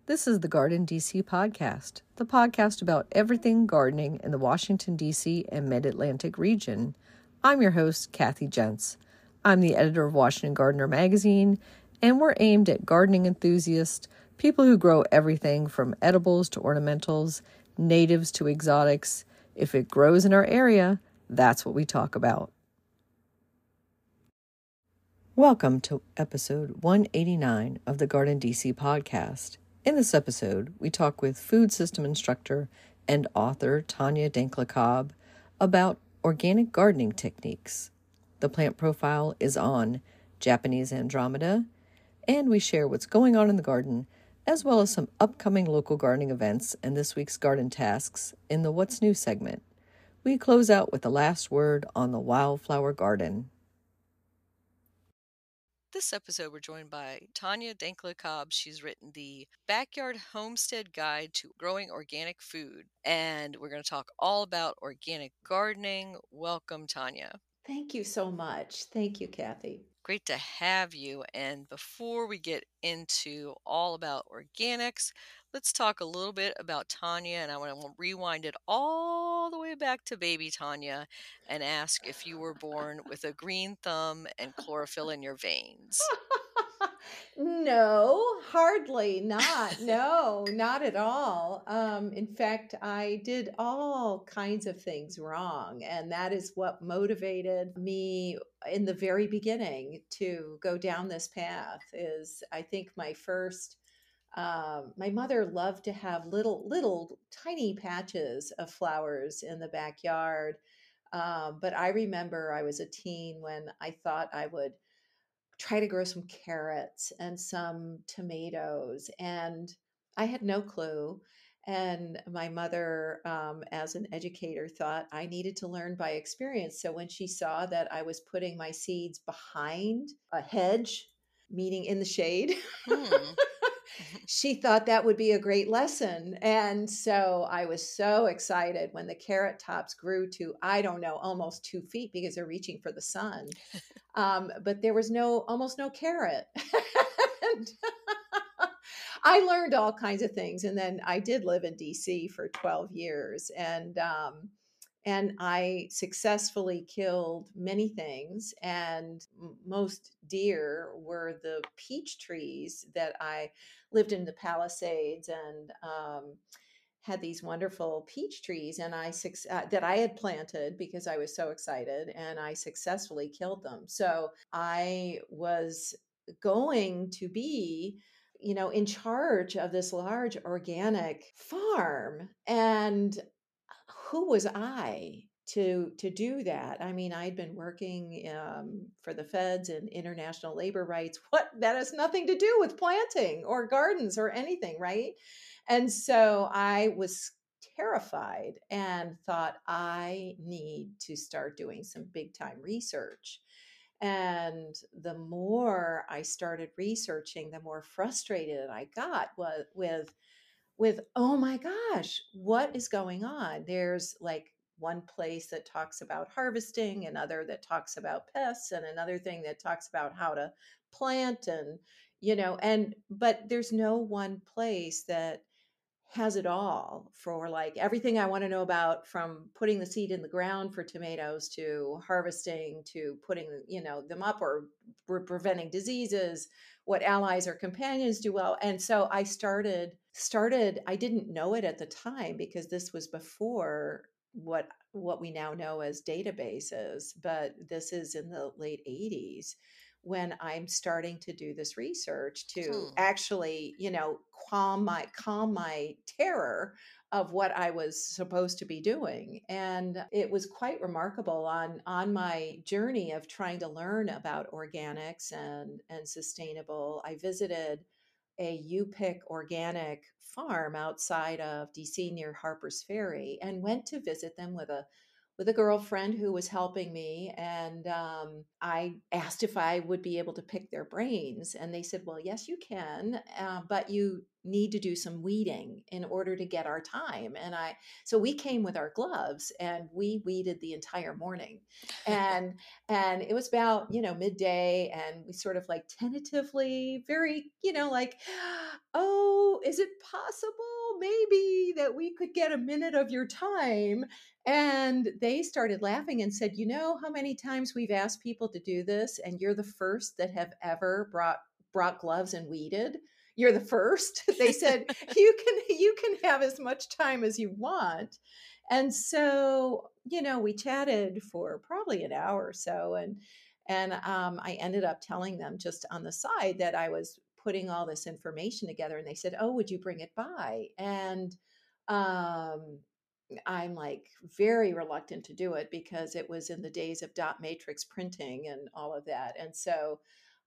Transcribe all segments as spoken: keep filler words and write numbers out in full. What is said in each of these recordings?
This is the Garden D C podcast, the podcast about everything gardening in the Washington, D C and Mid-Atlantic region. I'm your host, Kathy Jentz. I'm the editor of Washington Gardener magazine, and we're aimed at gardening enthusiasts, people who grow everything from edibles to ornamentals, natives to exotics. If it grows in our area, that's what we talk about. Welcome to episode one eighty-nine of the Garden D C podcast. In this episode, we talk with food system instructor and author Tanya Dankla-Cobb about organic gardening techniques. The plant profile is on Japanese Andromeda, and we share what's going on in the garden, as well as some upcoming local gardening events and this week's garden tasks in the What's New segment. We close out with the last word on the wildflower garden. This episode, we're joined by Tanya Dankla-Cobb. She's written the Backyard Homestead Guide to Growing Organic Food, and we're going to talk all about organic gardening. Welcome, Tanya. Thank you so much. Thank you, Kathy. Great to have you. And before we get into all about organics, let's talk a little bit about Tanya. And I want to rewind it all the way back to baby Tanya and ask if you were born with a green thumb and chlorophyll in your veins. No, hardly not. No, not at all. Um, in fact, I did all kinds of things wrong. And that is what motivated me in the very beginning to go down this path is I think my first um, my mother loved to have little little tiny patches of flowers in the backyard. Um, but I remember I was a teen when I thought I would try to grow some carrots and some tomatoes. And I had no clue. And my mother, um, as an educator, thought I needed to learn by experience. So when she saw that I was putting my seeds behind a hedge, meaning in the shade, Hmm. she thought that would be a great lesson. And so I was so excited when the carrot tops grew to, I don't know, almost two feet because they're reaching for the sun. Um, but there was no, almost no carrot. And I learned all kinds of things. And then I did live in D C for twelve years. And, um, and I successfully killed many things. And m- most dear were the peach trees that I lived in the Palisades and um, had these wonderful peach trees and I suc- uh, that I had planted because I was so excited and I successfully killed them. So I was going to be you know in charge of this large organic farm and who was I to to do that? I mean, I'd been working um, for the feds and international labor rights. What that has nothing to do with planting or gardens or anything, right? And so I was terrified and thought I need to start doing some big time research. And the more I started researching, the more frustrated I got with, with with, oh my gosh, what is going on? There's like one place that talks about harvesting, another that talks about pests, and another thing that talks about how to plant and, you know, and, but there's no one place that has it all for like everything I want to know about from putting the seed in the ground for tomatoes to harvesting to putting you know them up or pre- preventing diseases, what allies or companions do well. And so I started started I didn't know it at the time because this was before what what we now know as databases, but this is in the late eighties when I'm starting to do this research to Hmm. actually, you know, calm my calm my terror of what I was supposed to be doing. And it was quite remarkable on on my journey of trying to learn about organics and and sustainable. I visited a U-Pick organic farm outside of D C near Harper's Ferry and went to visit them with a with a girlfriend who was helping me. And um, I asked if I would be able to pick their brains. And they said, well, yes, you can, uh, but you need to do some weeding in order to get our time. And I, so we came with our gloves and we weeded the entire morning. And, and it was about, you know, midday and we sort of like tentatively, very, you know, like, oh, is it possible maybe that we could get a minute of your time? And they started laughing and said, you know how many times we've asked people to do this, and you're the first that have ever brought brought gloves and weeded. You're the first. They said, you can you can have as much time as you want. And so, you know, we chatted for probably an hour or so, and and um, I ended up telling them just on the side that I was putting all this information together, and they said, "Oh, would you bring it by?" And um, I'm like very reluctant to do it because it was in the days of dot matrix printing and all of that. And so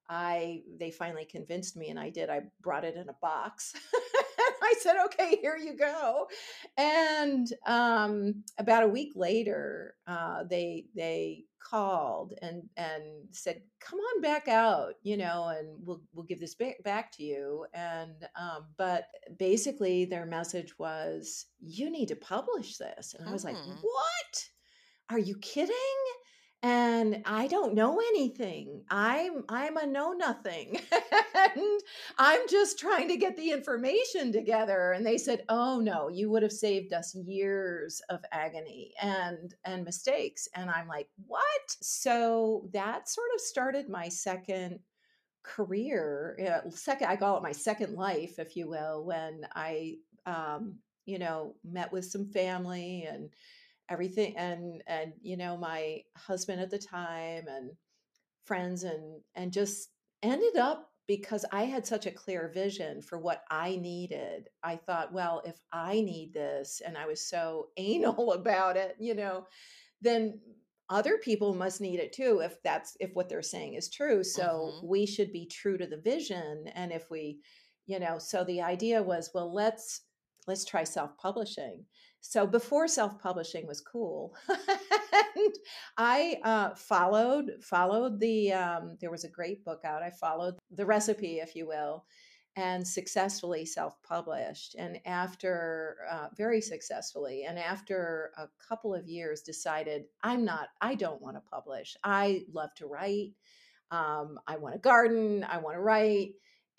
I they finally convinced me and I did. I brought it in a box. I said, "Okay, here you go." And um, about a week later, uh, they they called and and said, "Come on back out, you know, and we'll we'll give this back, back to you." And um, but basically, their message was, "You need to publish this." And I was like, Hmm. "What? Are you kidding?" And I don't know anything. I'm I'm a know nothing. And I'm just trying to get the information together. And they said, "Oh no, you would have saved us years of agony and and mistakes." And I'm like, "What?" So that sort of started my second career, uh, second I call it my second life, if you will, when I um, you know, met with some family and everything, and and you know, my husband at the time and friends, and and just ended up, because I had such a clear vision for what I needed. I thought, well, if I need this, and I was so anal about it, you know, then other people must need it too, if that's if what they're saying is true. So Hmm. we should be true to the vision. And if we, you know, so the idea was, well, let's let's try self-publishing. So before self-publishing was cool, and I uh, followed followed the um, there was a great book out. I followed the recipe, if you will, and successfully self-published. And after uh, very successfully, and after a couple of years, decided I'm not. I don't want to publish. I love to write. Um, I want to garden. I want to write,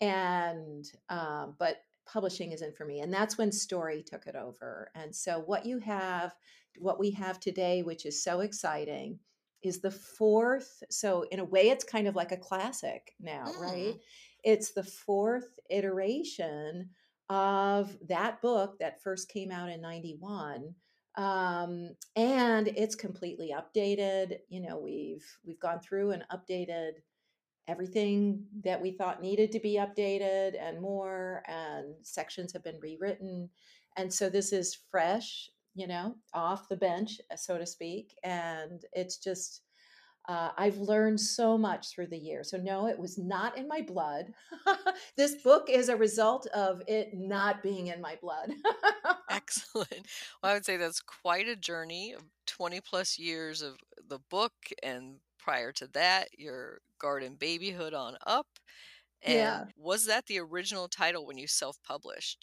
and um, but publishing isn't for me. And that's when Story took it over. And so what you have, what we have today, which is so exciting, is the fourth. So in a way, it's kind of like a classic now, right? Mm. It's the fourth iteration of that book that first came out in ninety-one. Um, and it's completely updated. You know, we've we've gone through and updated everything that we thought needed to be updated and more, and sections have been rewritten. And so this is fresh, you know, off the bench, so to speak. And it's just, uh, I've learned so much through the years. So, no, it was not in my blood. This book is a result of it not being in my blood. Excellent. Well, I would say that's quite a journey of twenty plus years of the book, and prior to that, your garden babyhood on up. And Yeah. was that the original title when you self-published?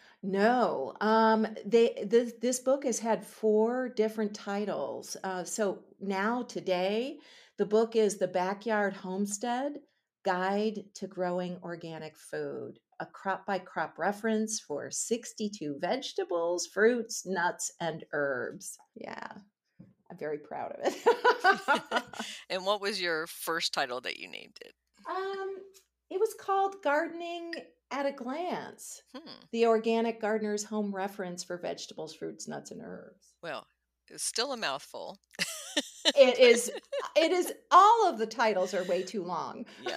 No, um, they this this book has had four different titles. Uh, so now today, the book is The Backyard Homestead: Guide to Growing Organic Food, a crop by crop reference for sixty-two vegetables, fruits, nuts, and herbs. Yeah, I'm very proud of it. And what was your first title that you named it? Um, it was called Gardening at a Glance, Hmm. the organic gardener's home reference for vegetables, fruits, nuts, and herbs. Well, it's still a mouthful. It But is, it is, all of the titles are way too long. yeah,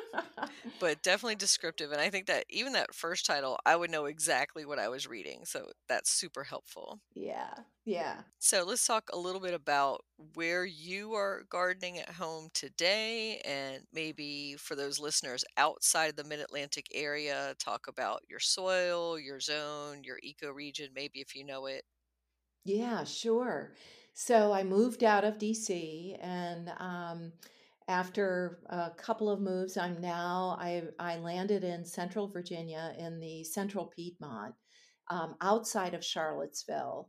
but definitely descriptive. And I think that even that first title, I would know exactly what I was reading. So that's super helpful. Yeah, yeah. So let's talk a little bit about where you are gardening at home today, and maybe for those listeners outside the Mid Atlantic area, talk about your soil, your zone, your ecoregion, maybe if you know it. Yeah, sure. So I moved out of D C, and um, after a couple of moves, I'm now I I landed in Central Virginia in the Central Piedmont, um, outside of Charlottesville.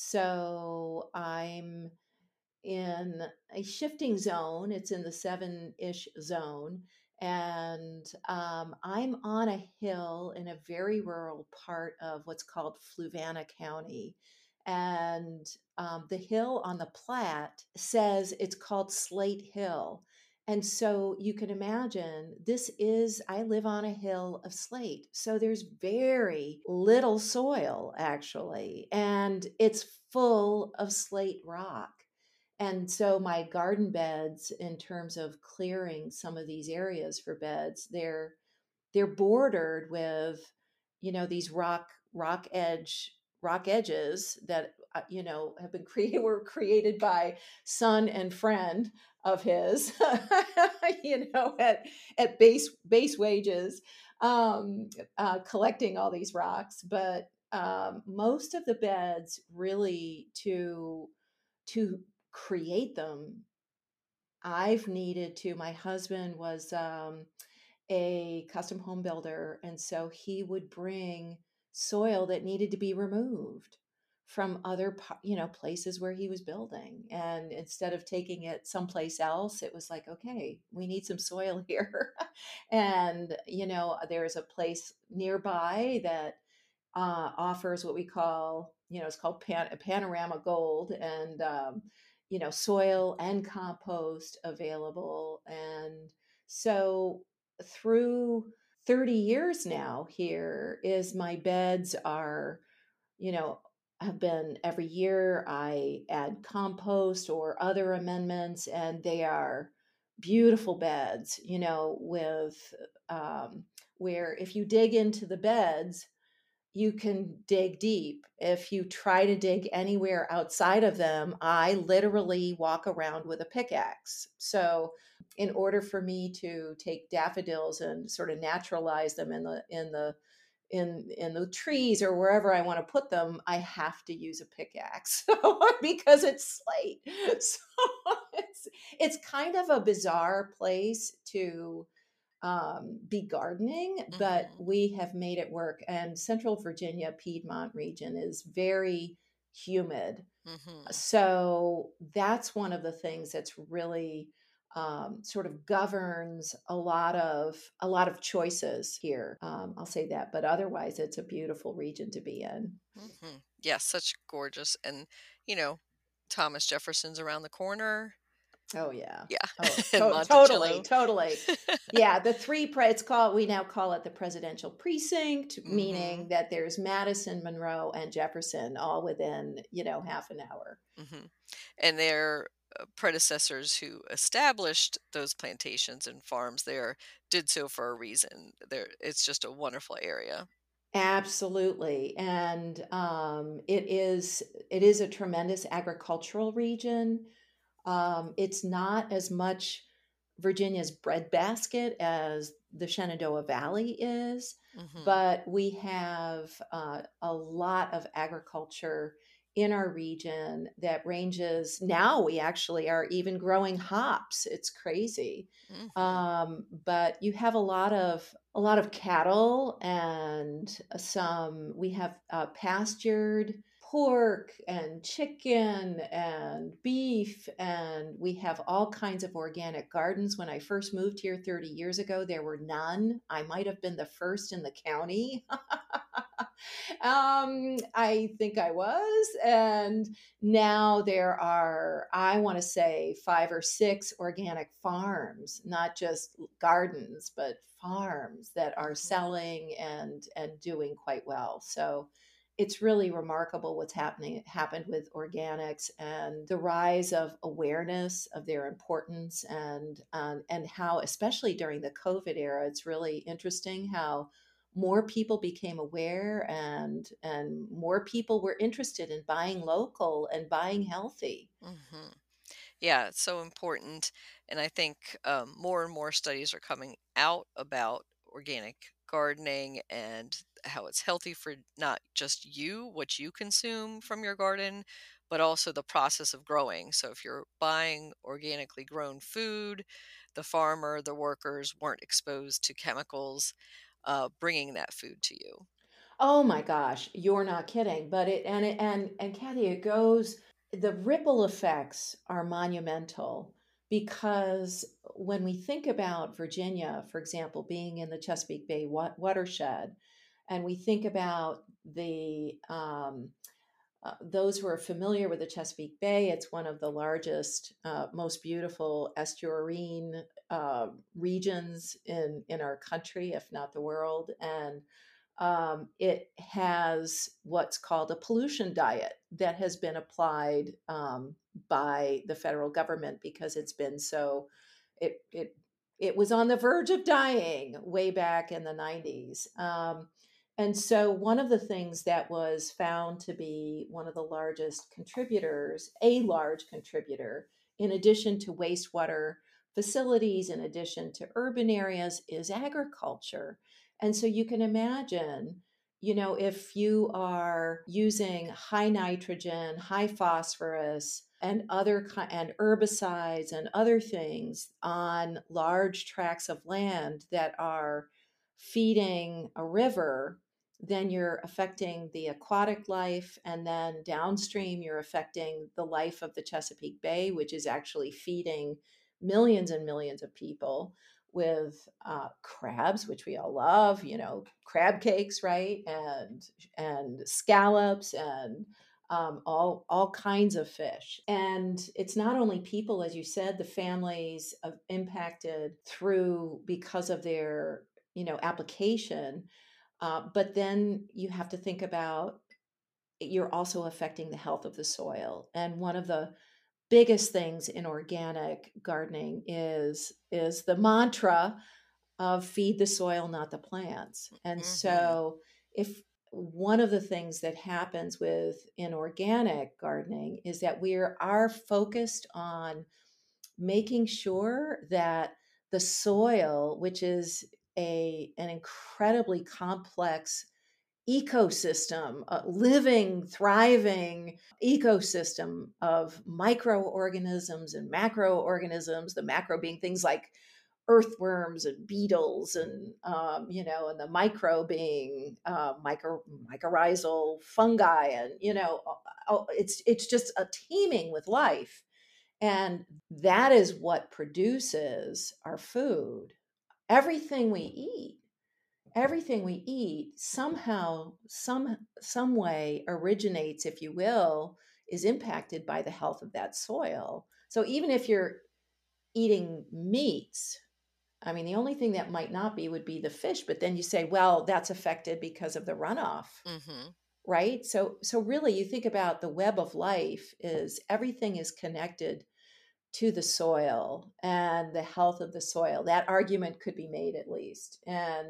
So I'm in a shifting zone. It's in the seven-ish zone, And um, I'm on a hill in a very rural part of what's called Fluvanna County. And um, the hill on the Platte says it's called Slate Hill. And so you can imagine this is, I live on a hill of slate. So there's very little soil actually, and it's full of slate rock. And so my garden beds, in terms of clearing some of these areas for beds, they're they're bordered with, you know, these rock rock edge rock edges that uh, you know have been created were created by son and friend of his, you know, at at base base wages, um, uh, collecting all these rocks. But um, most of the beds really to to create them, I've needed to. My husband was um, a custom home builder, and so he would bring soil that needed to be removed from other, pa- you know, places where he was building. And instead of taking it someplace else, it was like, okay, we need some soil here. And you know, there's a place nearby that uh, offers what we call, you know, it's called pan- Panorama Gold, and um, you know, soil and compost available. And so through thirty years now here is my beds are, you know, have been every year I add compost or other amendments, and they are beautiful beds, you know, with um, where if you dig into the beds, you can dig deep. If you try to dig anywhere outside of them, I literally walk around with a pickaxe. So, in order for me to take daffodils and sort of naturalize them in the in the in in the trees or wherever I want to put them, I have to use a pickaxe because it's slate. So it's it's kind of a bizarre place to um, be gardening, but Mhm. we have made it work. And Central Virginia, Piedmont region is very humid. Mhm. So that's one of the things that's really um, sort of governs a lot of a lot of choices here. Um, I'll say that, but otherwise, it's a beautiful region to be in. Mhm. Yeah, such gorgeous, and you know, Thomas Jefferson's around the corner. Oh yeah. Yeah. Oh, And to- totally, Monticello. totally. Yeah, the three pre it's called we now call it the presidential precinct, meaning Mhm. that there's Madison, Monroe, and Jefferson all within, you know, half an hour. Mhm. And their uh, predecessors who established those plantations and farms there did so for a reason. There, it's just a wonderful area. Absolutely. And um, it is it is a tremendous agricultural region. Um, it's not as much Virginia's breadbasket as the Shenandoah Valley is, Mhm. but we have uh, a lot of agriculture in our region that ranges. Now we actually are even growing hops. It's crazy. Mhm. Um, but you have a lot of a lot of cattle and some. We have uh, pastured pork and chicken and beef, and we have all kinds of organic gardens. When I first moved here thirty years ago, there were none. I might have been the first in the county. um, I think I was. And now there are, I want to say, five or six organic farms, not just gardens, but farms that are Mhm. selling and and doing quite well. So it's really remarkable what's happening happened with organics and the rise of awareness of their importance, and um, and how, especially during the COVID era, it's really interesting how more people became aware, and and more people were interested in buying local and buying healthy. Mhm. Yeah, it's so important. And I think um, more and more studies are coming out about organic gardening and how it's healthy for not just you, what you consume from your garden, but also the process of growing. So if you're buying organically grown food, the farmer, the workers weren't exposed to chemicals uh, bringing that food to you. Oh my gosh, you're not kidding. But it and it and and Kathy, it goes, the ripple effects are monumental because when we think about Virginia, for example, being in the Chesapeake Bay wa- watershed, and we think about the um, uh, those who are familiar with the Chesapeake Bay, it's one of the largest, uh, most beautiful estuarine uh, regions in in our country, if not the world, and um, it has what's called a pollution diet that has been applied um, by the federal government because it's been so it it it was on the verge of dying way back in the nineties. Um, and so one of the things that was found to be one of the largest contributors, a large contributor, in addition to wastewater facilities, in addition to urban areas, is agriculture. And so you can imagine, you know, if you are using high nitrogen, high phosphorus, and other ki- and herbicides and other things on large tracts of land that are feeding a river, then you're affecting the aquatic life, and then downstream you're affecting the life of the Chesapeake Bay, which is actually feeding millions and millions of people with uh, crabs, which we all love, you know, crab cakes, right? And and scallops and um, all all kinds of fish. And it's not only people, as you said, the families of impacted through because of their you know application, uh, but then you have to think about you're also affecting the health of the soil. And one of the biggest things in organic gardening is is the mantra of feed the soil, not the plants. And Hmm. so if one of the things that happens with in organic gardening is that we are, are focused on making sure that the soil, which is a an incredibly complex ecosystem, a living, thriving ecosystem of microorganisms and macroorganisms, the macro being things like earthworms and beetles and um, you know and the micro being uh, micro mycorrhizal fungi, and you know oh, it's it's just a teeming with life, and that is what produces our food. Everything we eat, everything we eat somehow, some some way originates, if you will, is impacted by the health of that soil. So even if you're eating meats, I mean, the only thing that might not be would be the fish, but then you say, well, that's affected because of the runoff, Hmm. right? So so really you think about the web of life is everything is connected to the soil and the health of the soil. That argument could be made at least. And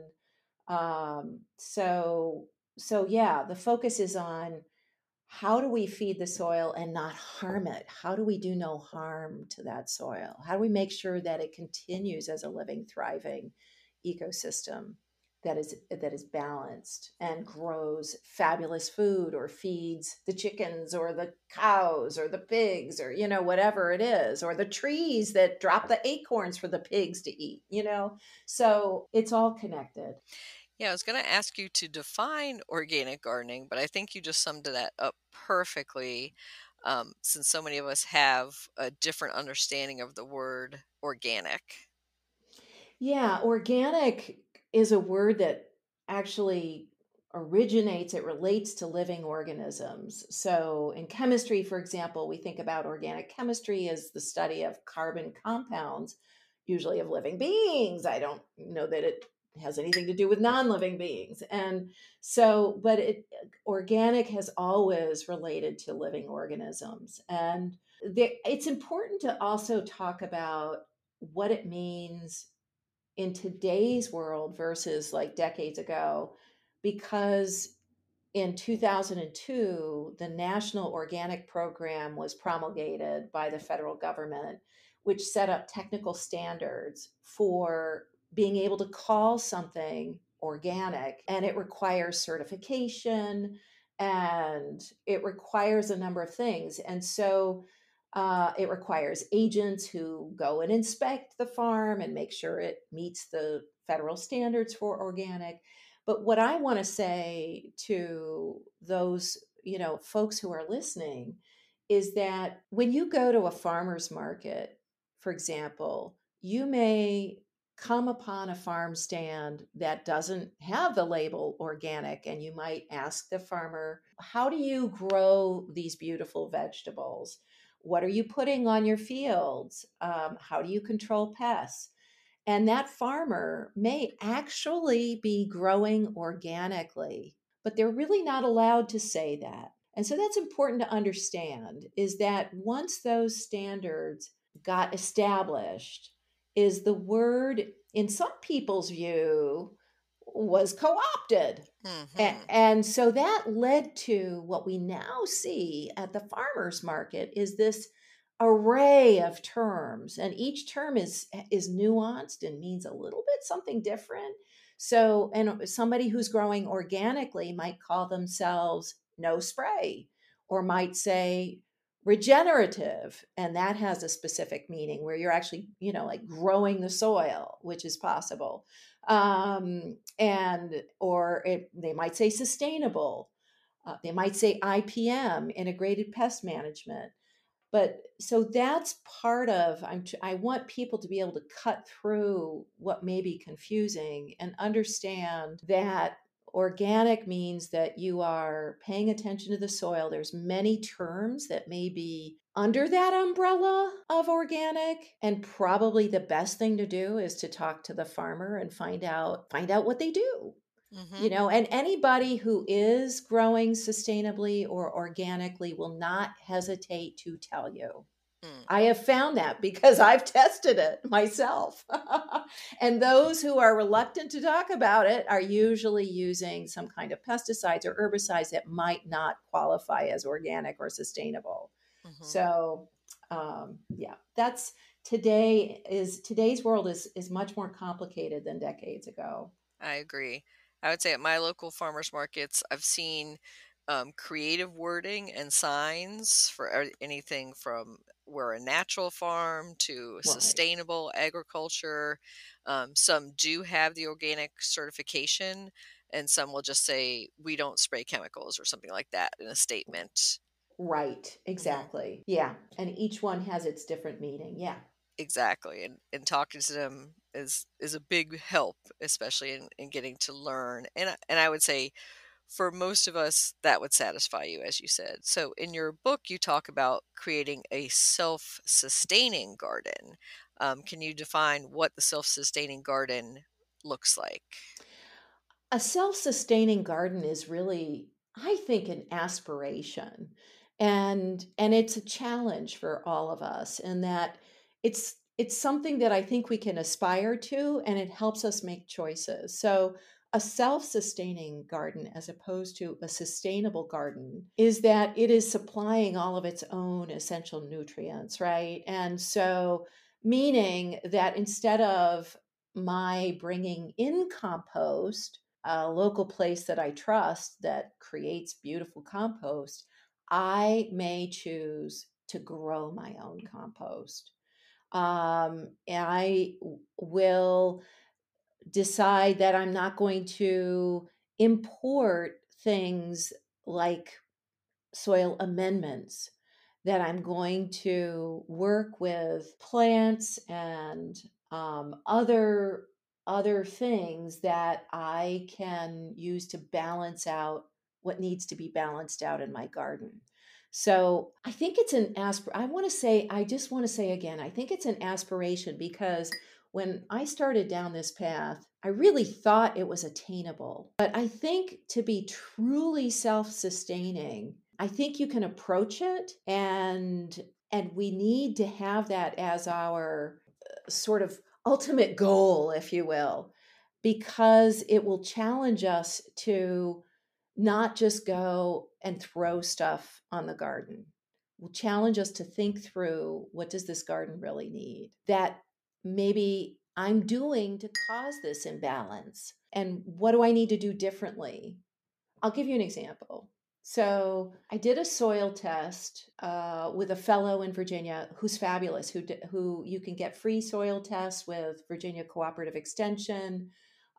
um, so so yeah, the focus is on how do we feed the soil and not harm it? How do we do no harm to that soil? How do we make sure that it continues as a living, thriving ecosystem that is that is balanced and grows fabulous food or feeds the chickens or the cows or the pigs or you know whatever it is, or the trees that drop the acorns for the pigs to eat, you know? So it's all connected. Yeah, I was going to ask you to define organic gardening, but I think you just summed that up perfectly. Um, since so many of us have a different understanding of the word organic. Yeah, organic is a word that actually originates, it relates to living organisms. So, in chemistry, for example, we think about organic chemistry as the study of carbon compounds, usually of living beings. I don't know that it has anything to do with non living beings. And so, but it, organic has always related to living organisms. And there, it's important to also talk about what it means in today's world versus like decades ago, because in two thousand two, the National Organic Program was promulgated by the federal government, which set up technical standards for being able to call something organic. And it requires certification and it requires a number of things. And so uh, it requires agents who go and inspect the farm and make sure it meets the federal standards for organic. But what I want to say to those, you know, folks who are listening is that when you go to a farmer's market, for example, you may come upon a farm stand that doesn't have the label organic, and you might ask the farmer, how do you grow these beautiful vegetables? What are you putting on your fields? Um, how do you control pests? And that farmer may actually be growing organically, but they're really not allowed to say that. And so that's important to understand, is that once those standards got established, is the word, in some people's view, was co-opted. A- Hmm. And so that led to what we now see at the farmers market is this array of terms, and each term is is nuanced and means a little bit something different. So, and somebody who's growing organically might call themselves no spray, or might say regenerative, and that has a specific meaning where you're actually, you know, like growing the soil, which is possible. Um, and or it, they might say sustainable. Uh, they might say I P M, integrated pest management. But so that's part of, I'm tr- I want people to be able to cut through what may be confusing and understand that organic means that you are paying attention to the soil. There's many terms that may be under that umbrella of organic, and probably the best thing to do is to talk to the farmer and find out find out what they do. Hmm. You know, and anybody who is growing sustainably or organically will not hesitate to tell you. Mm. I have found that because I've tested it myself. And those who are reluctant to talk about it are usually using some kind of pesticides or herbicides that might not qualify as organic or sustainable. Hmm. So, um, yeah, that's today is today's world is is much more complicated than decades ago. I agree. I would say at my local farmers markets, I've seen um, creative wording and signs for a- anything from we're a natural farm to Right. sustainable agriculture. Um, some do have the organic certification, and some will just say we don't spray chemicals or something like that in a statement. Right, Hmm. exactly. Yeah, and each one has its different meaning. Yeah. Exactly, and and talking to them is is a big help, especially in, in getting to learn. And I- and I would say for most of us, that would satisfy you, as you said. So, in your book, you talk about creating a self sustaining garden. Um, can you define what the self sustaining garden looks like? A self-sustaining garden is really, I think, an aspiration. And and it's a challenge for all of us in that it's it's something that I think we can aspire to, and it helps us make choices. So a self-sustaining garden as opposed to a sustainable garden is that it is supplying all of its own essential nutrients, right? And so meaning that instead of my bringing in compost, a local place that I trust that creates beautiful compost, I may choose to grow my own compost. Um, and I w- will decide that I'm not going to import things like soil amendments, that I'm going to work with plants and um, other other things that I can use to balance out what needs to be balanced out in my garden. So I think it's an aspir. I want to say, I just want to say again, I think it's an aspiration because when I started down this path, I really thought it was attainable. But I think to be truly self sustaining, I think you can approach it, and and we need to have that as our uh, sort of ultimate goal, if you will, because it will challenge us to not just go and throw stuff on the garden. Will challenge us to think through, what does this garden really need that maybe I'm doing to cause this imbalance, and what do I need to do differently? I'll give you an example. So I did a soil test uh, with a fellow in Virginia who's fabulous. Who who you can get free soil tests with Virginia Cooperative Extension.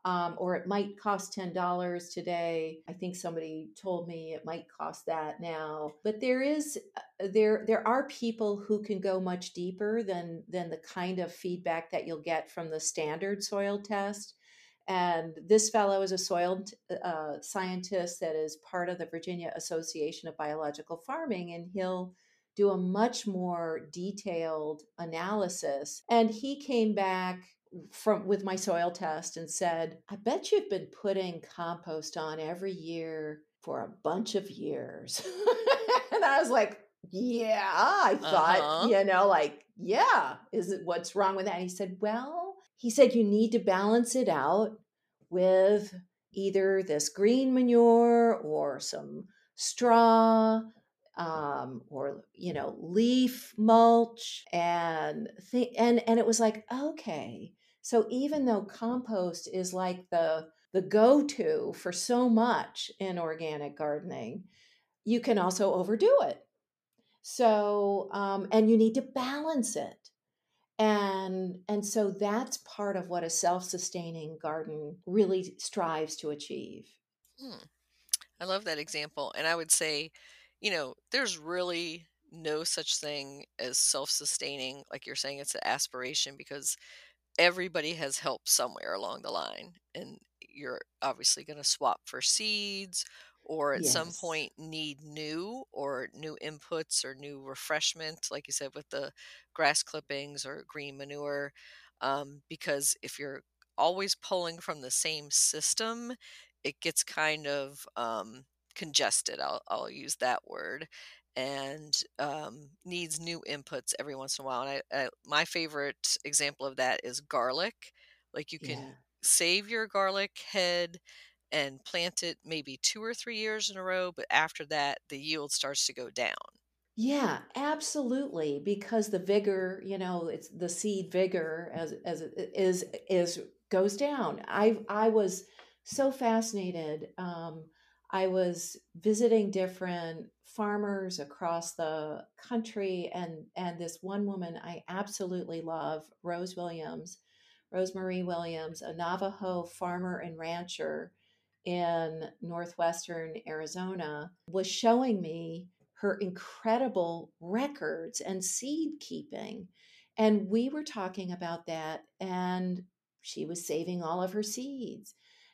Um, or it might cost ten dollars today. I think somebody told me it might cost that now. But there is uh, there there are people who can go much deeper than than the kind of feedback that you'll get from the standard soil test. And this fellow is a soil uh, scientist that is part of the Virginia Association of Biological Farming, and he'll do a much more detailed analysis. And he came back from with my soil test and said, I bet you've been putting compost on every year for a bunch of years. And I was like, yeah, I thought, Uh-huh. you know, like, yeah, is it what's wrong with that? And he said, well, he said, you need to balance it out with either this green manure or some straw, um, or you know, leaf mulch, and th- and and it was like, okay, so even though compost is like the the go-to for so much in organic gardening, you can also overdo it. So um, and you need to balance it. And and so that's part of what a self-sustaining garden really strives to achieve. Hmm. I love that example. And I would say, you know, there's really no such thing as self sustaining. Like you're saying, it's an aspiration because everybody has help somewhere along the line. And you're obviously going to swap for seeds or at some Yes. point need new or new inputs or new refreshment, like you said, with the grass clippings or green manure. Um, because if you're always pulling from the same system, it gets kind of um, congested. I'll, I'll use that word and um, needs new inputs every once in a while. And I, I, my favorite example of that is garlic. Like you Yeah. can save your garlic head and plant it maybe two or three years in a row, but after that, the yield starts to go down. Yeah, absolutely. Because the vigor, you know, it's the seed vigor as as it is is goes down. I I was so fascinated. Um, I was visiting different farmers across the country, and and this one woman I absolutely love, Rose Williams, Rosemarie Williams, a Navajo farmer and rancher in northwestern Arizona, was showing me her incredible records and seed keeping. And we were talking about that, and she was saving all of her seeds.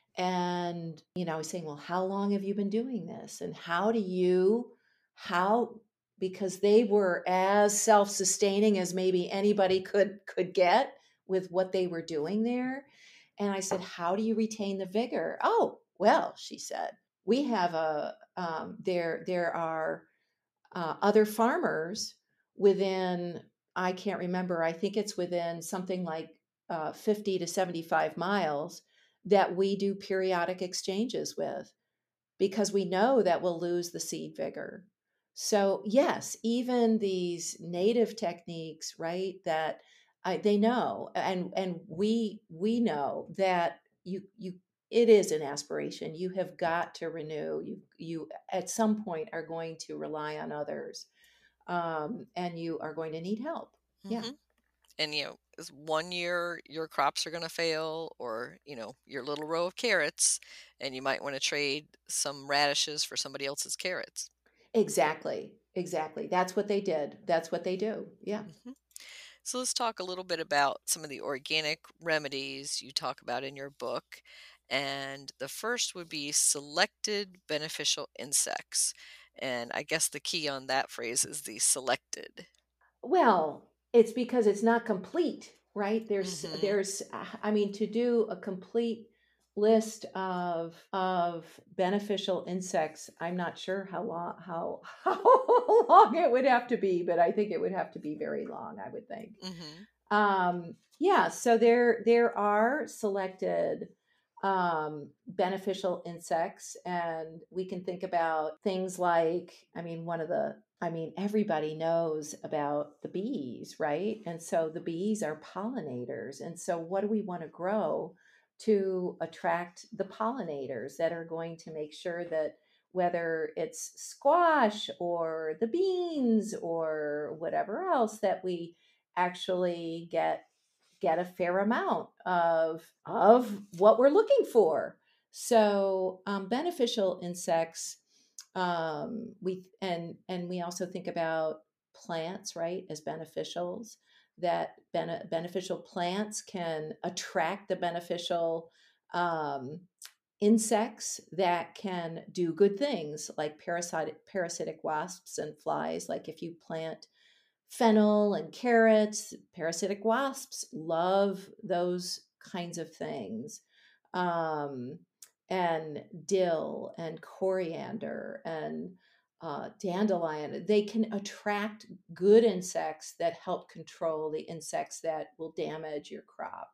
And, you know, I was saying, well, how long have you been doing this? And how do you, how, because they were as self-sustaining as maybe anybody could could get with what they were doing there. And I said, how do you retain the vigor? Oh, well, she said, we have a, um, there, there are uh, other farmers within, I can't remember, I think it's within something like uh, fifty to seventy-five miles that we do periodic exchanges with, because we know that we'll lose the seed vigor. So, yes, even these native techniques, right, that I, they know, and and we we know that you you it is an aspiration. You have got to renew. You you at some point are going to rely on others, um, and you are going to need help. Yeah, hmm And, you know, is one year your crops are going to fail, or, you know, your little row of carrots, and you might want to trade some radishes for somebody else's carrots. exactly, exactly. That's what they did. That's what they do. Yeah. hmm So let's talk a little bit about some of the organic remedies you talk about in your book. And the first would be selected beneficial insects. And I guess the key on that phrase is the selected. Well, it's because it's not complete, right? There's hmm there's uh, I mean, to do a complete list of of beneficial insects, I'm not sure how long how how long it would have to be, but I think it would have to be very long, I would think. hmm Um, yeah, so there there are selected um, beneficial insects, and we can think about things like, I mean, one of the, I mean, everybody knows about the bees, right? And so the bees are pollinators, and so what do we want to grow to attract the pollinators that are going to make sure that whether it's squash or the beans or whatever else that we actually get get a fair amount of, of what we're looking for. So um, beneficial insects, um, we and and we also think about plants, right, as beneficials. That bene- beneficial plants can attract the beneficial um, insects that can do good things, like parasitic parasitic wasps and flies. Like if you plant fennel and carrots, parasitic wasps love those kinds of things. Um, and dill and coriander and uh, dandelion, they can attract good insects that help control the insects that will damage your crop.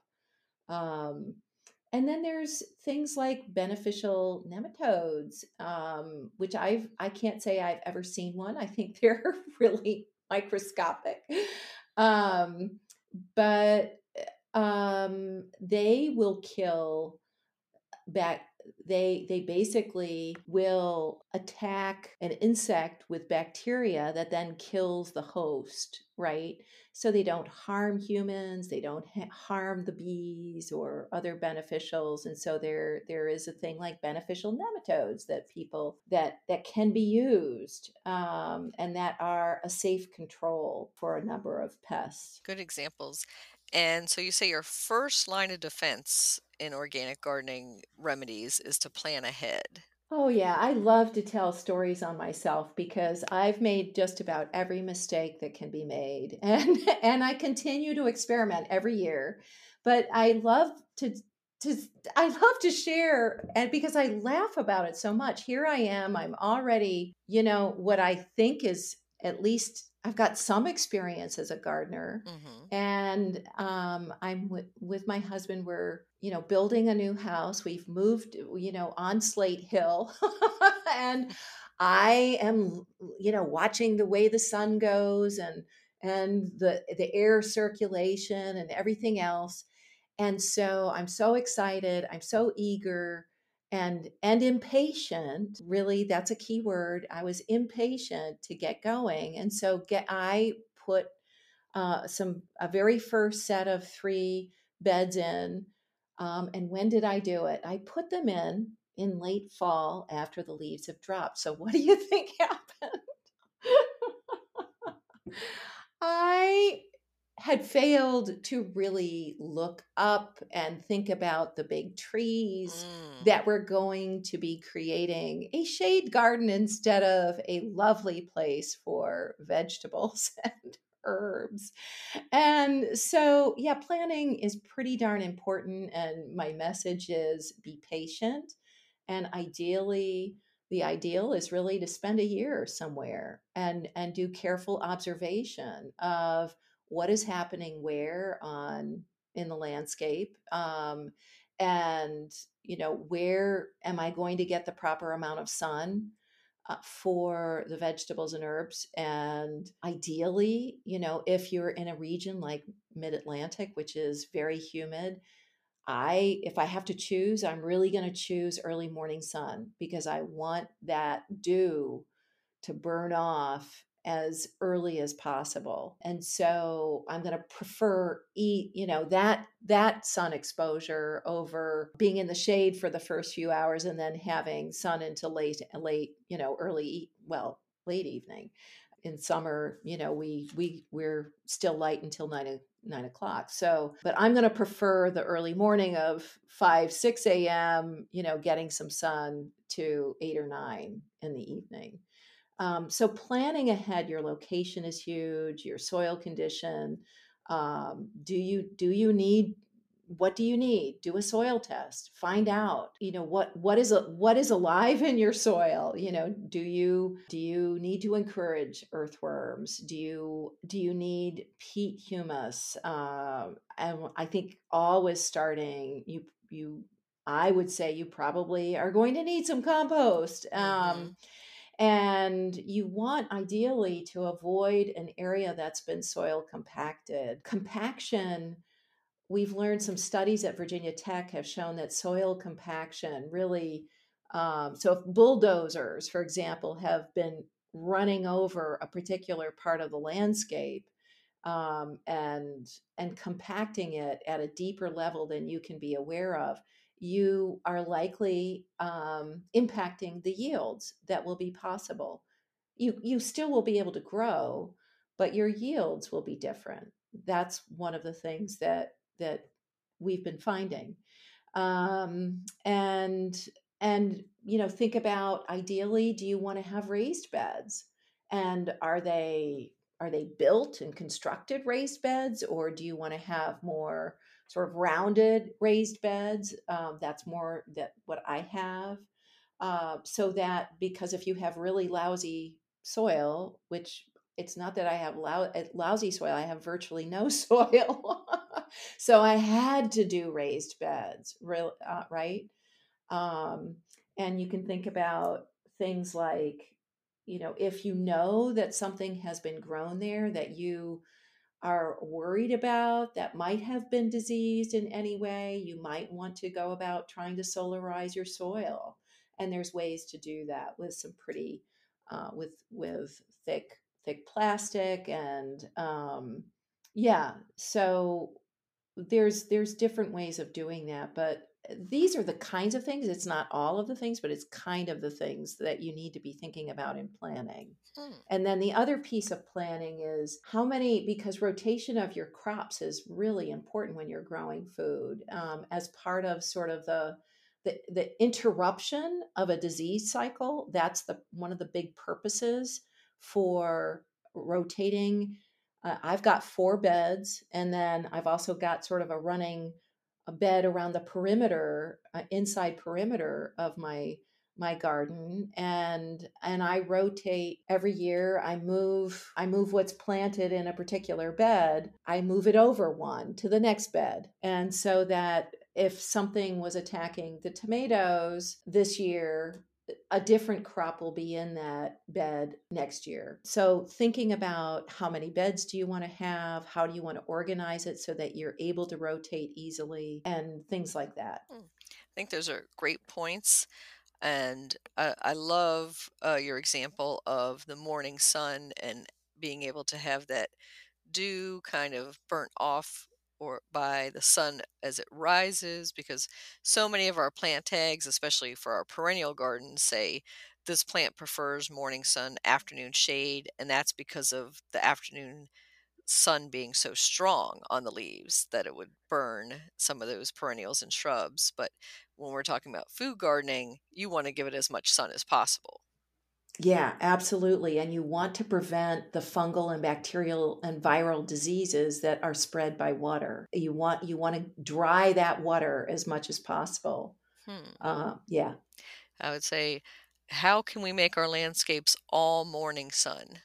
Um, and then there's things like beneficial nematodes, um, which I've I can't say I've ever seen one. I think they're really microscopic, um, but um, they will kill back they they basically will attack an insect with bacteria that then kills the host, right? So they don't harm humans, they don't ha- harm the bees or other beneficials. And so there there is a thing like beneficial nematodes that people that that can be used, um, and that are a safe control for a number of pests. Good examples. And so you say your first line of defense in organic gardening remedies is to plan ahead. Oh, yeah. I love to tell stories on myself because I've made just about every mistake that can be made. And and I continue to experiment every year. But I love to to I love to share, and because I laugh about it so much. Here I am, I'm already, you know, what I think is, at least I've got some experience as a gardener. Hmm. And um, I'm with, with my husband. We're, you know, building a new house. We've moved, you know, on Slate Hill. And I am, you know, watching the way the sun goes, and and the the air circulation and everything else. And so I'm so excited. I'm so eager and and impatient. Really, that's a key word. I was impatient to get going. And so get I put uh, some a very first set of three beds in. Um, and when did I do it? I put them in in late fall after the leaves have dropped. So what do you think happened? I had failed to really look up and think about the big trees Mm. that were going to be creating a shade garden instead of a lovely place for vegetables and herbs. And so, yeah, planning is pretty darn important. And my message is be patient. And ideally, the ideal is really to spend a year somewhere and and do careful observation of what is happening where on in the landscape, um, and you know, where am I going to get the proper amount of sun uh, for the vegetables and herbs. And ideally, you know, if you're in a region like mid-Atlantic, which is very humid, I, if I have to choose, I'm really going to choose early morning sun because I want that dew to burn off as early as possible. And so I'm going to prefer eat, you know, that that sun exposure over being in the shade for the first few hours and then having sun into late late, you know, early, well, late evening. In summer, you know, we we we're still light until nine nine o'clock. So, but I'm going to prefer the early morning of five six a m. You know, getting some sun to eight or nine in the evening. Um, so planning ahead, your location is huge, your soil condition. Um, do you do you need what do you need? Do a soil test. Find out, you know, what what is a what is alive in your soil. You know, do you do you need to encourage earthworms? Do you do you need peat humus? Um, and I think always starting, you you I would say you probably are going to need some compost. Hmm. Um, and you want ideally to avoid an area that's been soil compacted. Compaction, we've learned, some studies at Virginia Tech have shown that soil compaction really, um, so if bulldozers, for example, have been running over a particular part of the landscape, um, and and compacting it at a deeper level than you can be aware of, you are likely um, impacting the yields that will be possible. You you still will be able to grow, but your yields will be different. That's one of the things that that we've been finding. Um, and and you know, think about, ideally, do you want to have raised beds? And are they are they built and constructed raised beds, or do you want to have more sort of rounded raised beds? Um, that's more that what I have. Uh, so that, because if you have really lousy soil, which it's not that I have lou- uh, lousy soil, I have virtually no soil. So I had to do raised beds, real, uh, right? Um, and you can think about things like, you know, if you know that something has been grown there that you are worried about, that might have been diseased in any way, you might want to go about trying to solarize your soil. And there's ways to do that with some pretty, uh, with with thick thick plastic and um, yeah. So there's there's different ways of doing that, but these are the kinds of things. It's not all of the things, but it's kind of the things that you need to be thinking about in planning. Hmm. And then the other piece of planning is how many, because rotation of your crops is really important when you're growing food, um, as part of sort of the, the the interruption of a disease cycle. That's the one of the big purposes for rotating. uh, I've got four beds, and then I've also got sort of a running a bed around the perimeter, uh, inside perimeter of my my garden, and and I rotate every year. I move I move what's planted in a particular bed. I move it over one to the next bed. And so that if something was attacking the tomatoes this year, a different crop will be in that bed next year. So thinking about how many beds do you want to have, how do you want to organize it so that you're able to rotate easily, and things like that. Hmm. I think those are great points. And I, I love uh, your example of the morning sun and being able to have that dew kind of burnt off or by the sun as it rises, because so many of our plant tags, especially for our perennial gardens, say this plant prefers morning sun, afternoon shade, and that's because of the afternoon sun being so strong on the leaves that it would burn some of those perennials and shrubs. But when we're talking about food gardening, you want to give it as much sun as possible. Yeah, absolutely. And you want to prevent the fungal and bacterial and viral diseases that are spread by water. You want you want to dry that water as much as possible. Hmm. Uh, yeah. I would say, how can we make our landscapes all morning sun?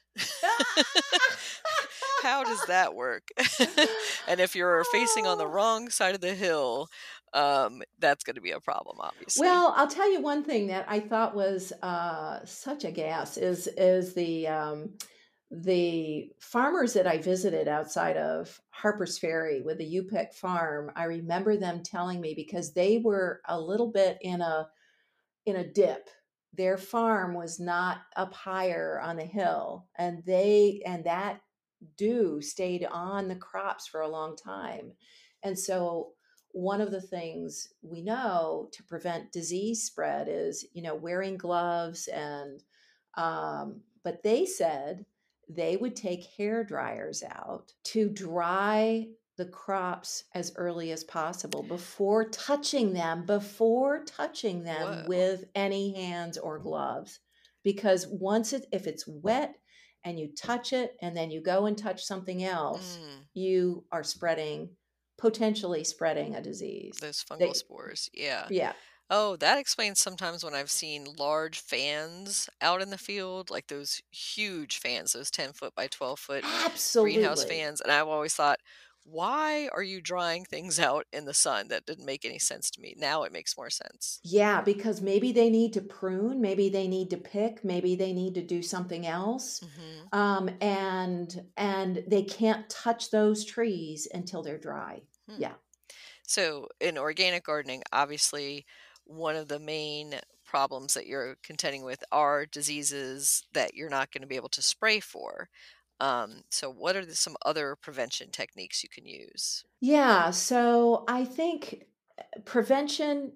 How does that work? And if you're facing on the wrong side of the hill, um, that's going to be a problem, obviously. Well, I'll tell you one thing that I thought was uh, such a gas is is the um, the farmers that I visited outside of Harper's Ferry with the U P E C farm. I remember them telling me, because they were a little bit in a in a dip. Their farm was not up higher on the hill, and they and that dew stayed on the crops for a long time. And so one of the things we know to prevent disease spread is, you know, wearing gloves. And um, but they said they would take hair dryers out to dry the crops as early as possible before touching them, before touching them Whoa. with any hands or gloves. Because once it, if it's wet and you touch it and then you go and touch something else, Mm, you are spreading, potentially spreading a disease. those fungal They, spores. Yeah. yeah, Oh, that explains sometimes when I've seen large fans out in the field, like those huge fans, those ten foot by twelve foot greenhouse absolutely. fans. And I've always thought, why are you drying things out in the sun? That didn't make any sense to me. Now it makes more sense. Yeah, because maybe they need to prune, maybe they need to pick, maybe they need to do something else. Hmm. Um, and and they can't touch those trees until they're dry. Hmm. Yeah. So, in organic gardening, obviously, one of the main problems that you're contending with are diseases that you're not going to be able to spray for. Um, so what are the, some other prevention techniques you can use? Yeah, so I think uh, prevention,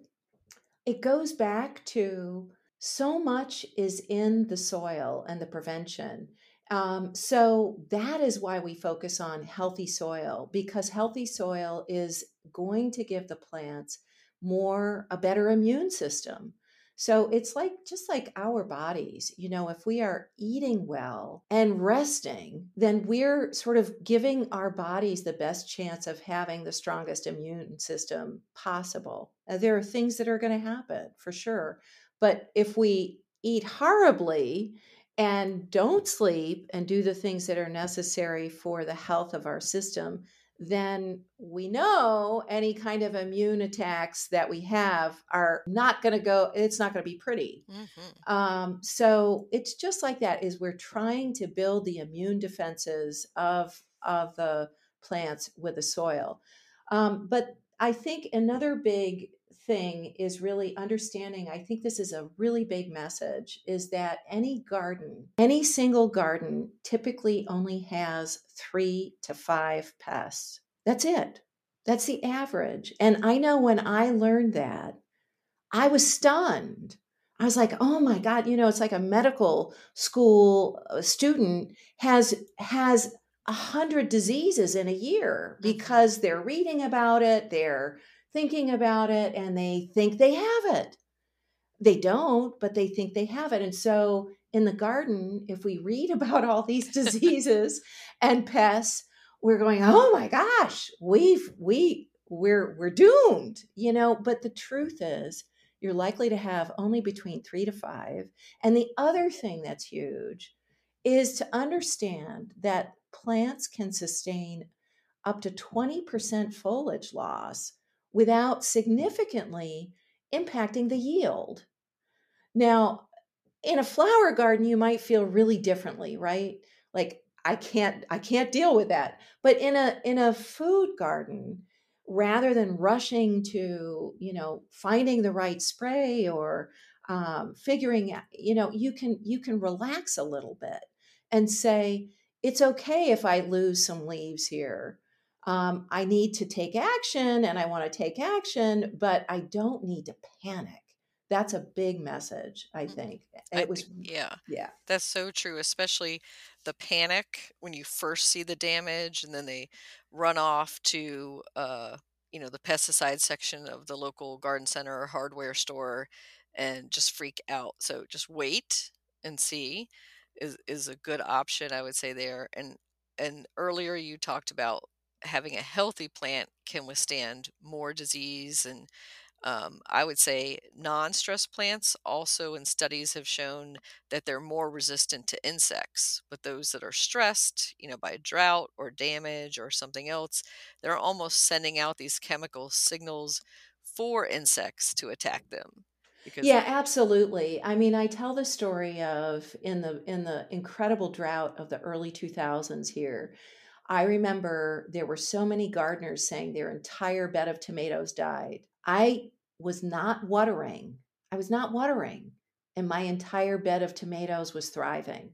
it goes back to so much is in the soil and the prevention. Um, so that is why we focus on healthy soil, because healthy soil is going to give the plants more, a better immune system. So it's like just like our bodies, you know, if we are eating well and resting, then we're sort of giving our bodies the best chance of having the strongest immune system possible. Uh, there are things that are going to happen for sure. But if we eat horribly and don't sleep and do the things that are necessary for the health of our system, then we know any kind of immune attacks that we have are not going to go, it's not going to be pretty. Hmm. Um, so it's just like that is we're trying to build the immune defenses of of the plants with the soil. Um, but I think another big thing is really understanding. I think this is a really big message is that any garden, any single garden typically only has three to five pests. That's it. That's the average. And I know when I learned that, I was stunned. I was like, "Oh my god," you know, it's like a medical school uh, student has has a hundred diseases in a year Hmm. because they're reading about it, they're thinking about it, and they think they have it. They don't, but they think they have it. And so in the garden, if we read about all these diseases and pests, we're going, "Oh my gosh, we've we we're we're doomed," you know, but the truth is you're likely to have only between three to five. And the other thing that's huge is to understand that plants can sustain up to twenty percent foliage loss without significantly impacting the yield. Now, in a flower garden, you might feel really differently, right? Like I can't I can't deal with that. But in a in a food garden, rather than rushing to, you know, finding the right spray or um, figuring out, you know, you can you can relax a little bit and say, it's okay if I lose some leaves here. Um, I need to take action and I want to take action, but I don't need to panic. That's a big message, I Mhm. think. I It think, was yeah, yeah. that's so true, especially the panic when you first see the damage and then they run off to, uh, you know, the pesticide section of the local garden center or hardware store and just freak out. So just wait and see is is a good option, I would say there. And and earlier you talked about having a healthy plant can withstand more disease and um, I would say non-stress plants also in studies have shown that they're more resistant to insects, but those that are stressed, you know, by drought or damage or something else, they're almost sending out these chemical signals for insects to attack them because Yeah, absolutely. I mean, I tell the story of in the in the incredible drought of the early two thousands here. I remember there were so many gardeners saying their entire bed of tomatoes died. I was not watering. I was not watering, and my entire bed of tomatoes was thriving.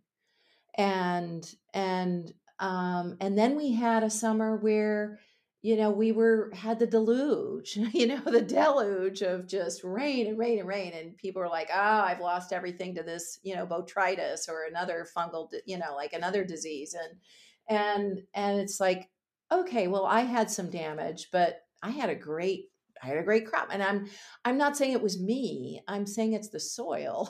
and and um and then we had a summer where you know we were had the deluge you know the deluge of just rain and rain and rain, and people were like, ah, I've lost everything to this, you know botrytis or another fungal di- you know like another disease. And and and it's like, okay, well, I had some damage, but i had a great I had a great crop. And i'm i'm not saying it was me, I'm saying it's the soil.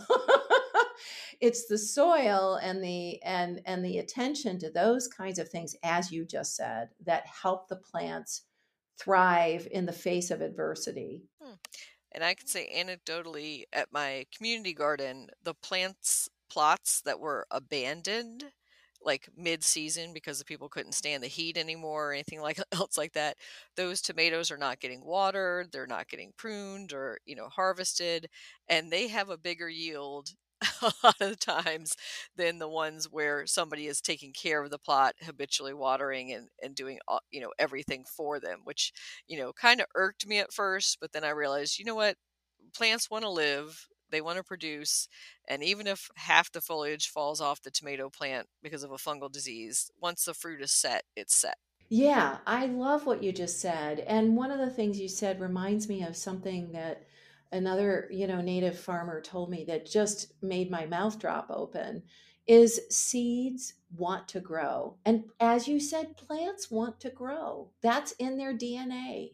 It's the soil and the and and the attention to those kinds of things, as you just said, that help the plants thrive in the face of adversity. hmm, and I can say anecdotally at my community garden, the plants plots that were abandoned like mid-season because the people couldn't stand the heat anymore or anything like else like that, those tomatoes are not getting watered, they're not getting pruned or, you know, harvested, and they have a bigger yield a lot of the times than the ones where somebody is taking care of the plot, habitually watering and, and doing all, you know, everything for them, which, you know, kind of irked me at first, but then I realized, you know what? Plants want to live. they want to produce. And even if half the foliage falls off the tomato plant because of a fungal disease, once the fruit is set, it's set. Yeah, I love what you just said. And one of the things you said reminds me of something that another, you know, native farmer told me that just made my mouth drop open is seeds want to grow. And as you said, plants want to grow. That's in their D N A.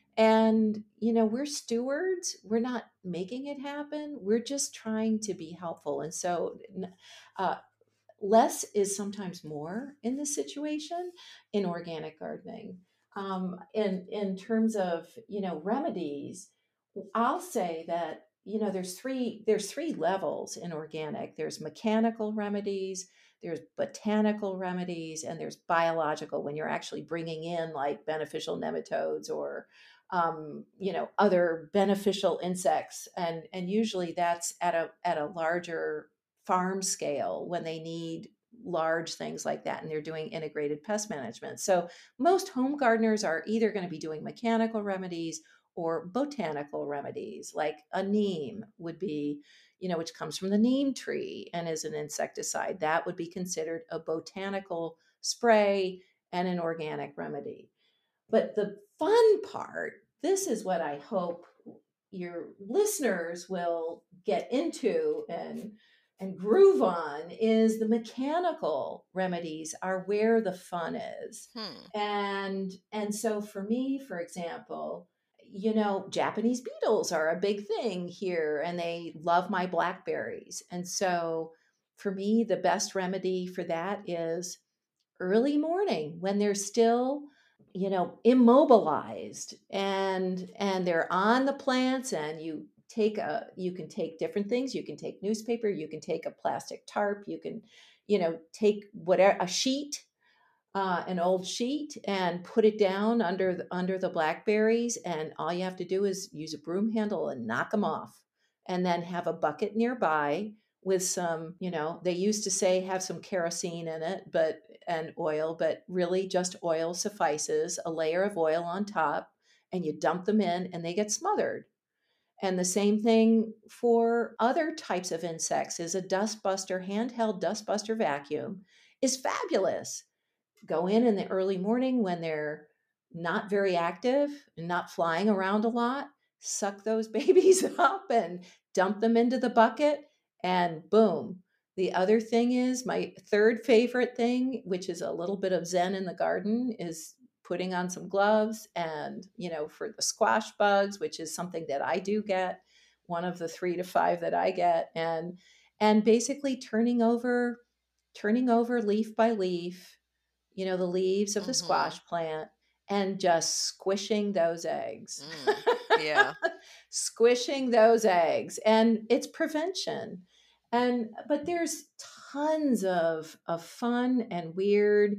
And, you know, we're stewards. We're not making it happen. We're just trying to be helpful. And so, uh, less is sometimes more in this situation in organic gardening. Um, in in terms of, you know, remedies, I'll say that, you know, there's three there's three levels in organic. There's mechanical remedies, there's botanical remedies, and there's biological, when you're actually bringing in like beneficial nematodes or um, you know, other beneficial insects, and and usually that's at a at a larger farm scale when they need large things like that and they're doing integrated pest management. So most home gardeners are either going to be doing mechanical remedies or botanical remedies, like a neem would be, you know, which comes from the neem tree and is an insecticide. That would be considered a botanical spray and an organic remedy. But the fun part, this is what I hope your listeners will get into and and groove on, is the mechanical remedies are where the fun is. Hmm. And and so for me, for example, you know, Japanese beetles are a big thing here and they love my blackberries. And so for me, the best remedy for that is early morning when they're still, you know, immobilized and and they're on the plants, and you take a you can take different things. You can take newspaper, you can take a plastic tarp, you can, you know, take whatever, a sheet, uh, an old sheet, and put it down under the, under the blackberries, and all you have to do is use a broom handle and knock them off, and then have a bucket nearby with some, you know, they used to say have some kerosene in it, but and oil, but really just oil suffices, a layer of oil on top, and you dump them in and they get smothered. And the same thing for other types of insects, is a dust buster, handheld dust buster vacuum is fabulous. Go in in the early morning when they're not very active and not flying around a lot, suck those babies up and dump them into the bucket, and boom. The other thing is, my third favorite thing, which is a little bit of zen in the garden, is putting on some gloves and, you know, for the squash bugs, which is something that I do get, one of the three to five that I get, and and basically turning over turning over leaf by leaf, you know, the leaves of the Mm-hmm. squash plant, and just squishing those eggs. Mm. Yeah. Squishing those eggs. And it's prevention. And but there's tons of of fun and weird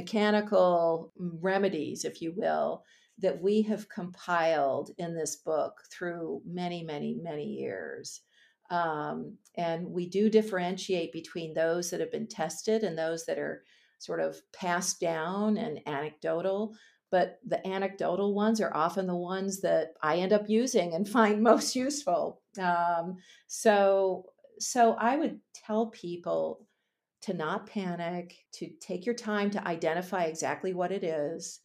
mechanical remedies, if you will, that we have compiled in this book through many, many, many years. Um, and we do differentiate between those that have been tested and those that are sort of passed down and anecdotal. But the anecdotal ones are often the ones that I end up using and find most useful. Um, so, so I would tell people to not panic, to take your time to identify exactly what it is,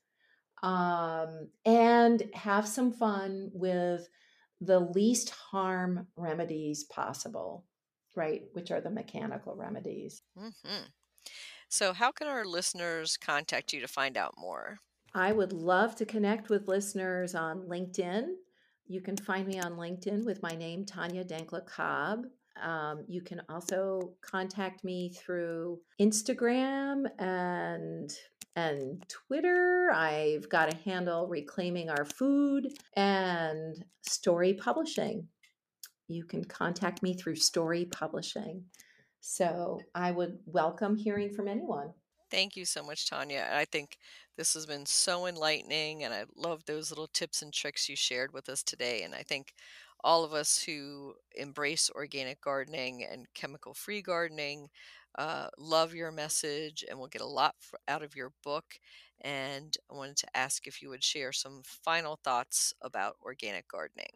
um, and have some fun with the least harm remedies possible, right? Which are the mechanical remedies. Mm-hmm. So, how can our listeners contact you to find out more? I would love to connect with listeners on LinkedIn. You can find me on LinkedIn with my name, Tanya Dankla Cobb. Um, you can also contact me through Instagram and and Twitter. I've got a handle, Reclaiming Our Food, and Story Publishing. You can contact me through Story Publishing. So I would welcome hearing from anyone. Thank you so much, Tanya. I think this has been so enlightening, and I love those little tips and tricks you shared with us today. And I think all of us who embrace organic gardening and chemical free gardening uh, love your message and will get a lot f- out of your book. And I wanted to ask if you would share some final thoughts about organic gardening.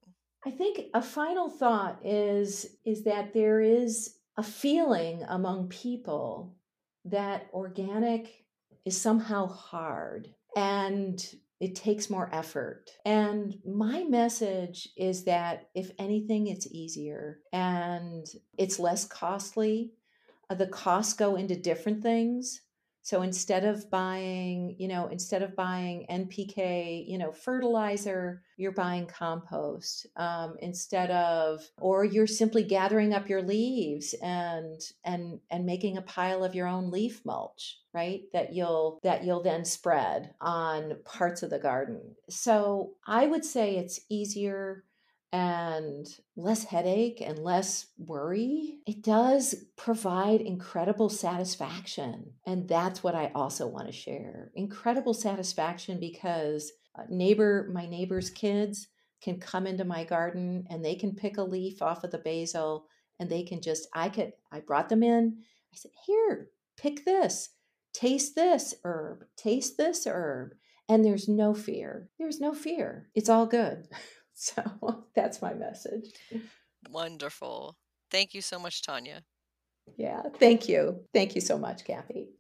I think a final thought is is that there is a feeling among people that organic is somehow hard and it takes more effort. And my message is that if anything, it's easier and it's less costly. Uh, the costs go into different things. So instead of buying, you know, instead of buying N P K, you know, fertilizer, you're buying compost. Um, instead of, or you're simply gathering up your leaves and and and making a pile of your own leaf mulch, right? That you'll that you'll then spread on parts of the garden. So I would say it's easier and less headache and less worry. It does provide incredible satisfaction. And that's what I also want to share. Incredible satisfaction because uh, neighbor, my neighbor's kids can come into my garden and they can pick a leaf off of the basil and they can just, I could, I brought them in. I said, here, pick this, taste this herb, taste this herb. And there's no fear. There's no fear. It's all good. So that's my message. Wonderful. Thank you so much, Tanya. Yeah, thank you. Thank you so much, Kathy.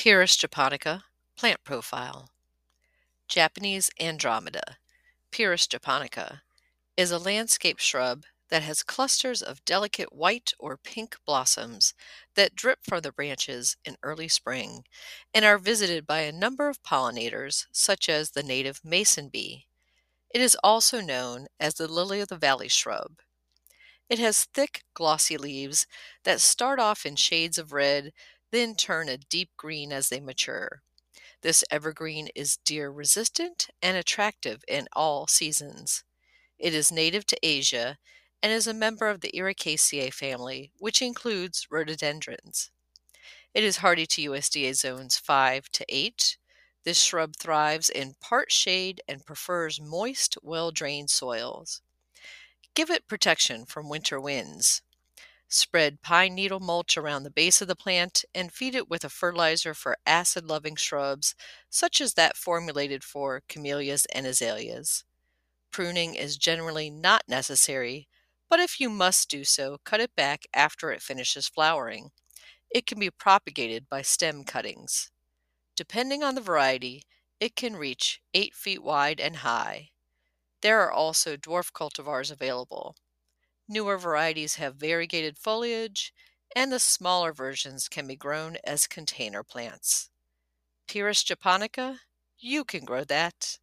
Pyrrhus japonica, plant profile. Japanese Andromeda, Pyrrhus japonica, is a landscape shrub that has clusters of delicate white or pink blossoms that drip from the branches in early spring and are visited by a number of pollinators, such as the native mason bee. It is also known as the lily of the valley shrub. It has thick, glossy leaves that start off in shades of red, then turn a deep green as they mature. This evergreen is deer-resistant and attractive in all seasons. It is native to Asia and is a member of the Ericaceae family, which includes rhododendrons. It is hardy to U S D A zones five to eight. This shrub thrives in part shade and prefers moist, well-drained soils. Give it protection from winter winds. Spread pine needle mulch around the base of the plant and feed it with a fertilizer for acid-loving shrubs, such as that formulated for camellias and azaleas. Pruning is generally not necessary, but if you must do so, cut it back after it finishes flowering. It can be propagated by stem cuttings. Depending on the variety, it can reach eight feet wide and high. There are also dwarf cultivars available. Newer varieties have variegated foliage, and the smaller versions can be grown as container plants. Pyrrhus japonica, you can grow that.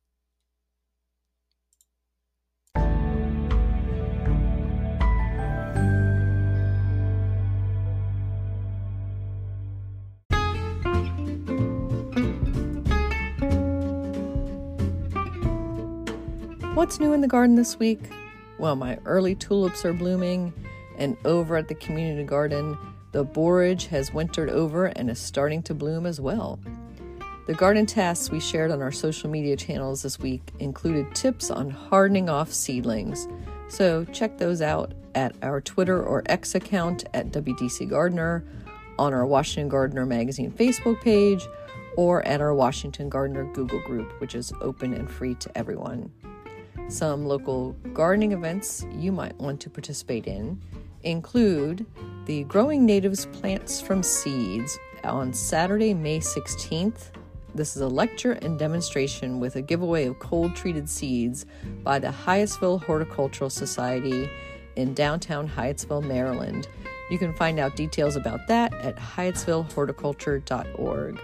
What's new in the garden this week? Well, my early tulips are blooming, and over at the community garden, the borage has wintered over and is starting to bloom as well. The garden tasks we shared on our social media channels this week included tips on hardening off seedlings, so check those out at our Twitter or X account at W D C Gardener, on our Washington Gardener Magazine Facebook page, or at our Washington Gardener Google group, which is open and free to everyone. Some local gardening events you might want to participate in include the Growing Natives Plants from Seeds on Saturday, May sixteenth. This is a lecture and demonstration with a giveaway of cold-treated seeds by the Hyattsville Horticultural Society in downtown Hyattsville, Maryland. You can find out details about that at hyattsville horticulture dot org.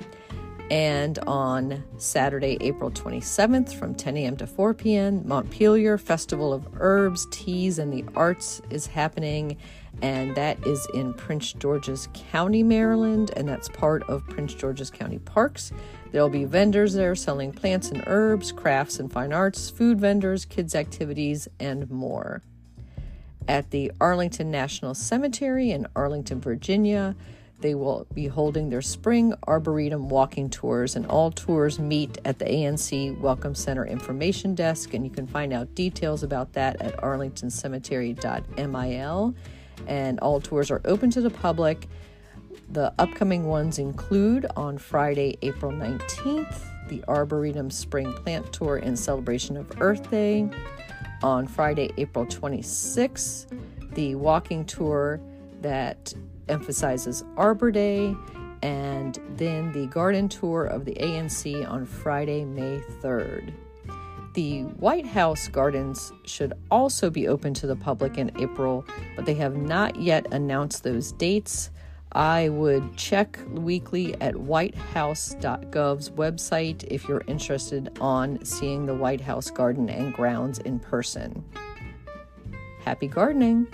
And on Saturday, April twenty-seventh from ten a.m. to four p.m., Montpelier Festival of Herbs, Teas, and the Arts is happening, and that is in Prince George's County, Maryland, and that's part of Prince George's County Parks. There will be vendors there selling plants and herbs, crafts and fine arts, food vendors, kids' activities, and more. At the Arlington National Cemetery in Arlington, Virginia, they will be holding their spring Arboretum walking tours, and all tours meet at the A N C Welcome Center information desk, and you can find out details about that at arlington cemetery dot mil, and all tours are open to the public. The upcoming ones include on Friday, April nineteenth, the Arboretum Spring Plant Tour in celebration of Earth Day. On Friday, April twenty-sixth, the walking tour that emphasizes Arbor Day, and then the garden tour of the A N C on Friday, May third. The White House gardens should also be open to the public in April, but they have not yet announced those dates. I would check weekly at white house dot gov's website if you're interested on seeing the White House garden and grounds in person. Happy gardening!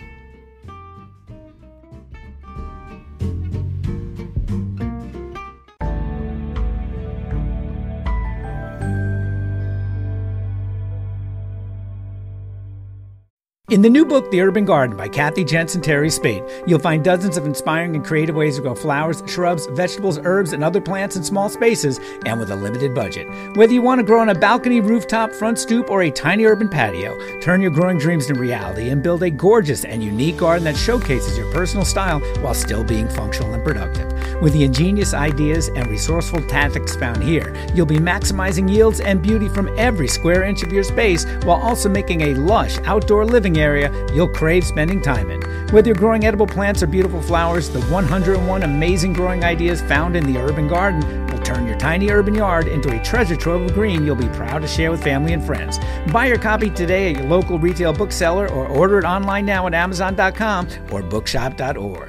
In the new book, The Urban Garden by Kathy Jensen Terry Spate, you'll find dozens of inspiring and creative ways to grow flowers, shrubs, vegetables, herbs, and other plants in small spaces and with a limited budget. Whether you want to grow on a balcony, rooftop, front stoop, or a tiny urban patio, turn your growing dreams into reality and build a gorgeous and unique garden that showcases your personal style while still being functional and productive. With the ingenious ideas and resourceful tactics found here, you'll be maximizing yields and beauty from every square inch of your space while also making a lush outdoor living area area you'll crave spending time in. Whether you're growing edible plants or beautiful flowers, the one hundred and one amazing growing ideas found in the Urban Garden will turn your tiny urban yard into a treasure trove of green you'll be proud to share with family and friends. Buy your copy today at your local retail bookseller or order it online now at amazon dot com or bookshop dot org.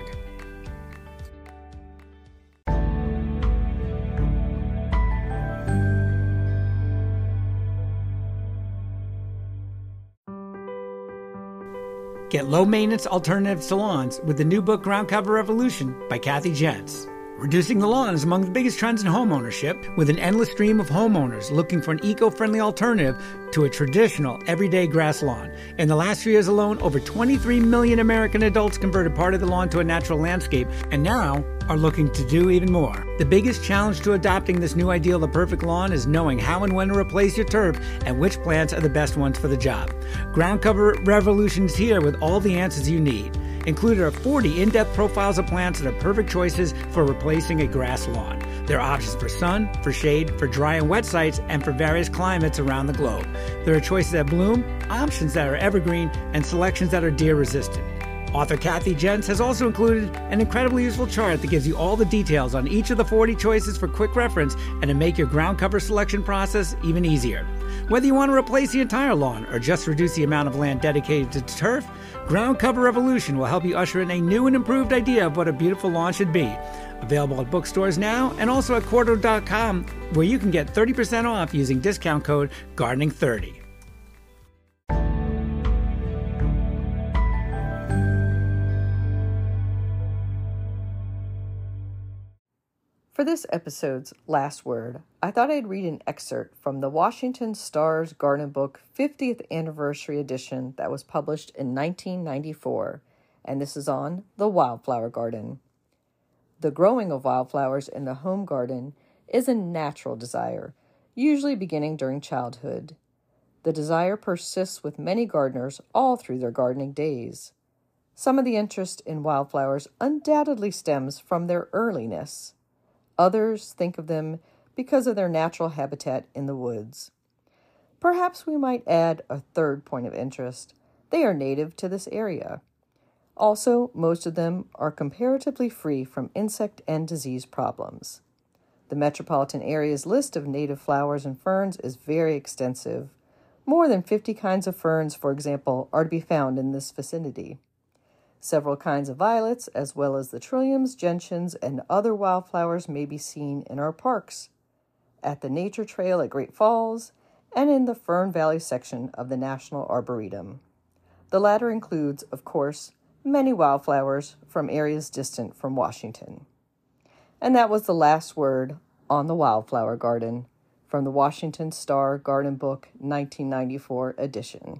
Get low-maintenance alternatives to lawns with the new book Ground Cover Revolution by Kathy Jentz. Reducing the lawn is among the biggest trends in homeownership, with an endless stream of homeowners looking for an eco-friendly alternative to a traditional, everyday grass lawn. In the last few years alone, over twenty-three million American adults converted part of the lawn to a natural landscape, and now are looking to do even more. The biggest challenge to adopting this new ideal of the perfect lawn is knowing how and when to replace your turf and which plants are the best ones for the job. Ground Cover Revolution is here with all the answers you need. Included are forty in-depth profiles of plants that are perfect choices for replacing a grass lawn. There are options for sun, for shade, for dry and wet sites, and for various climates around the globe. There are choices that bloom, options that are evergreen, and selections that are deer-resistant. Author Kathy Jentz has also included an incredibly useful chart that gives you all the details on each of the forty choices for quick reference and to make your ground cover selection process even easier. Whether you want to replace the entire lawn or just reduce the amount of land dedicated to turf, Ground Cover Revolution will help you usher in a new and improved idea of what a beautiful lawn should be. Available at bookstores now and also at quarto dot com, where you can get thirty percent off using discount code gardening thirty. For this episode's last word, I thought I'd read an excerpt from the Washington Star's Garden Book fiftieth Anniversary Edition that was published in nineteen ninety-four, and this is on the wildflower garden. The growing of wildflowers in the home garden is a natural desire, usually beginning during childhood. The desire persists with many gardeners all through their gardening days. Some of the interest in wildflowers undoubtedly stems from their earliness. Others think of them because of their natural habitat in the woods. Perhaps we might add a third point of interest. They are native to this area. Also, most of them are comparatively free from insect and disease problems. The metropolitan area's list of native flowers and ferns is very extensive. More than fifty kinds of ferns, for example, are to be found in this vicinity. Several kinds of violets, as well as the trilliums, gentians, and other wildflowers may be seen in our parks, at the Nature Trail at Great Falls, and in the Fern Valley section of the National Arboretum. The latter includes, of course, many wildflowers from areas distant from Washington. And that was the last word on the wildflower garden from the Washington Star Garden Book nineteen ninety-four edition.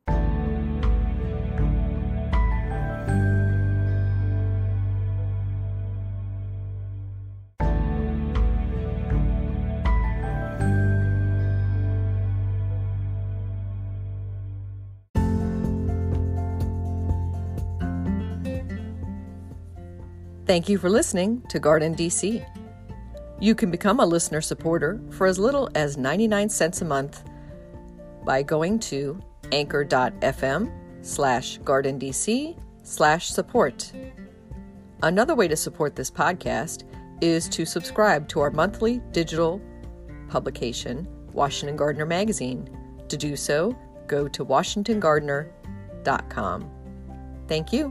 Thank you for listening to Garden D C. You can become a listener supporter for as little as ninety-nine cents a month by going to anchor.fm slash gardendc slash support. Another way to support this podcast is to subscribe to our monthly digital publication, Washington Gardener Magazine. To do so, go to washington gardener dot com. Thank you.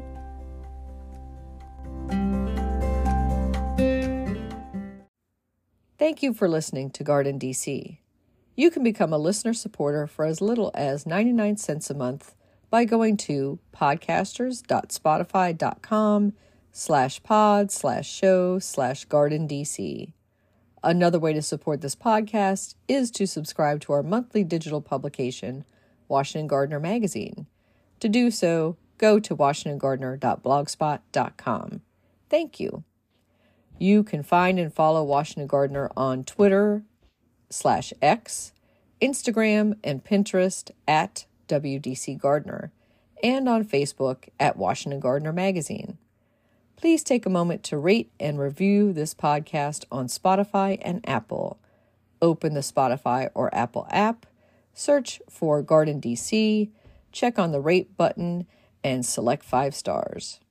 Thank you for listening to Garden D C. You can become a listener supporter for as little as ninety-nine cents a month by going to podcasters.spotify.com slash pod slash show slash garden DC. Another way to support this podcast is to subscribe to our monthly digital publication, Washington Gardener Magazine. To do so, go to washington gardener dot blogspot dot com. Thank you. You can find and follow Washington Gardener on Twitter slash X, Instagram, and Pinterest at W D C Gardener, and on Facebook at Washington Gardener Magazine. Please take a moment to rate and review this podcast on Spotify and Apple. Open the Spotify or Apple app, search for Garden D C, check on the rate button and select five stars.